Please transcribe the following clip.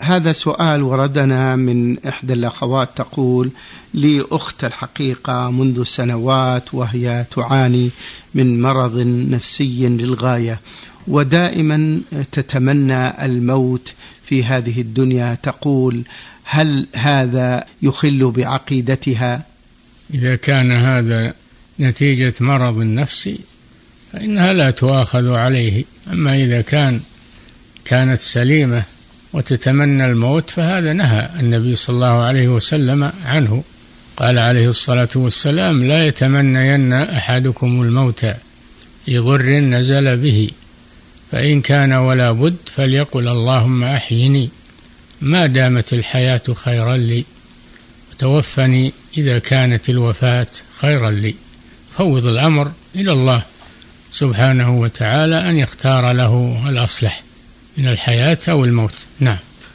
هذا سؤال وردنا من إحدى الأخوات، تقول: لي أخت الحقيقة منذ سنوات وهي تعاني من مرض نفسي للغاية، ودائما تتمنى الموت في هذه الدنيا. تقول: هل هذا يخل بعقيدتها؟ إذا كان هذا نتيجة مرض نفسي فإنها لا تؤاخذ عليه. أما إذا كانت سليمة وتتمنى الموت فهذا نهى النبي صلى الله عليه وسلم عنه. قال عليه الصلاة والسلام: لا يتمنين أحدكم الموت لضر نزل به، فإن كان ولا بد فليقل اللهم أحيني ما دامت الحياة خيرا لي، وتوفني إذا كانت الوفاة خيرا لي. فوض الأمر إلى الله سبحانه وتعالى أن يختار له الأصلح من الحياة أو الموت. نعم.